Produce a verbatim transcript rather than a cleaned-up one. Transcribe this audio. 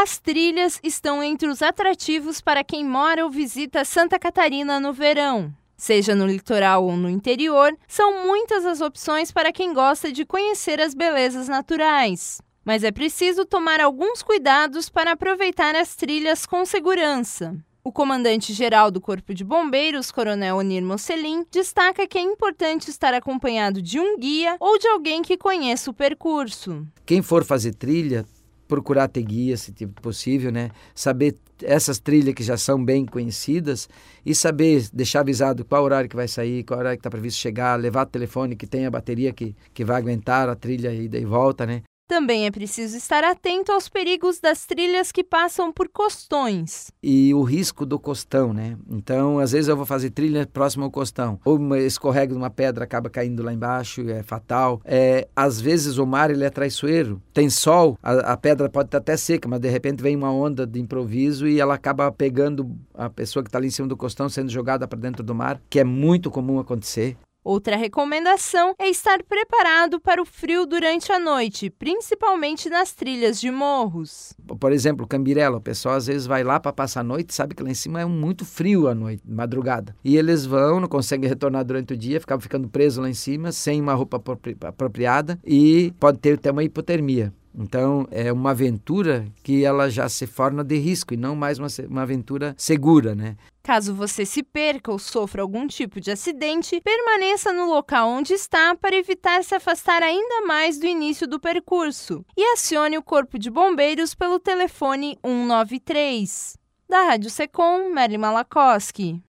As trilhas estão entre os atrativos para quem mora ou visita Santa Catarina no verão. Seja no litoral ou no interior, são muitas as opções para quem gosta de conhecer as belezas naturais. Mas é preciso tomar alguns cuidados para aproveitar as trilhas com segurança. O comandante-geral do Corpo de Bombeiros, Coronel Onir Mocelin, destaca que é importante estar acompanhado de um guia ou de alguém que conheça o percurso. Quem for fazer trilha, procurar ter guia, se possível, né? Saber essas trilhas que já são bem conhecidas e saber deixar avisado qual horário que vai sair, qual horário que está previsto chegar, levar o telefone que tem a bateria que, que vai aguentar a trilha ida e volta, né? Também é preciso estar atento aos perigos das trilhas que passam por costões. E o risco do costão, né? Então, às vezes eu vou fazer trilha próximo ao costão. Ou uma escorrega de uma pedra, acaba caindo lá embaixo, é fatal. É, às vezes o mar ele é traiçoeiro. Tem sol, a, a pedra pode estar até seca, mas de repente vem uma onda de improviso e ela acaba pegando a pessoa que está ali em cima do costão, sendo jogada para dentro do mar, que é muito comum acontecer. Outra recomendação é estar preparado para o frio durante a noite, principalmente nas trilhas de morros. Por exemplo, Cambirela, o pessoal às vezes vai lá para passar a noite, sabe que lá em cima é muito frio à noite, madrugada. E eles vão, não conseguem retornar durante o dia, ficam ficando presos lá em cima, sem uma roupa apropriada e pode ter até uma hipotermia. Então, é uma aventura que ela já se forma de risco e não mais uma, uma aventura segura, né? Caso você se perca ou sofra algum tipo de acidente, permaneça no local onde está para evitar se afastar ainda mais do início do percurso e acione o Corpo de Bombeiros pelo telefone um nove três. Da Rádio Secom, Merly Malakoski.